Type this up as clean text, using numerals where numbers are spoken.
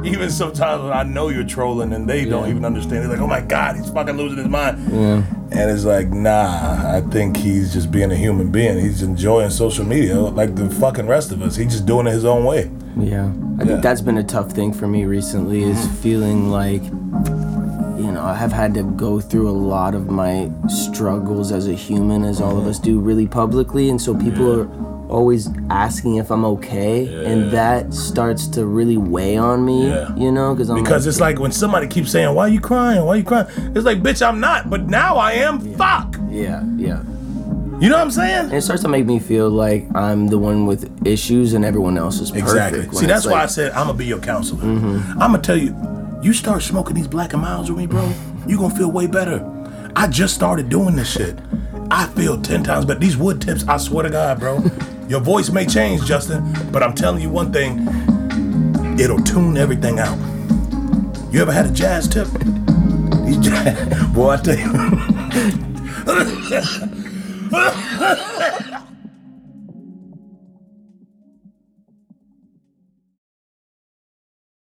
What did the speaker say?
even sometimes when I know you're trolling and they don't even understand, they're like, oh my God, he's fucking losing his mind. Yeah. And it's like, nah, I think he's just being a human being. He's enjoying social media like the fucking rest of us. He's just doing it his own way. Yeah. I think that's been a tough thing for me recently, is feeling like, you know, I have had to go through a lot of my struggles as a human, as all of us do, really publicly. And so people are always asking if I'm okay. And that starts to really weigh on me, you know? Because it's like when somebody keeps saying, why you crying? Why you crying? It's like, bitch, I'm not, but now I am. Fuck. Yeah. You know what I'm saying? And it starts to make me feel like I'm the one with issues and everyone else is perfect. Exactly. See, that's why I said I'm going to be your counselor. I'm going to tell you, you start smoking these Black and Milds with me, bro, you going to feel way better. I just started doing this shit. I feel 10 times better. These wood tips, I swear to God, bro. Your voice may change, Justin, but I'm telling you one thing, it'll tune everything out. You ever had a jazz tip? These jazz, boy, I tell you.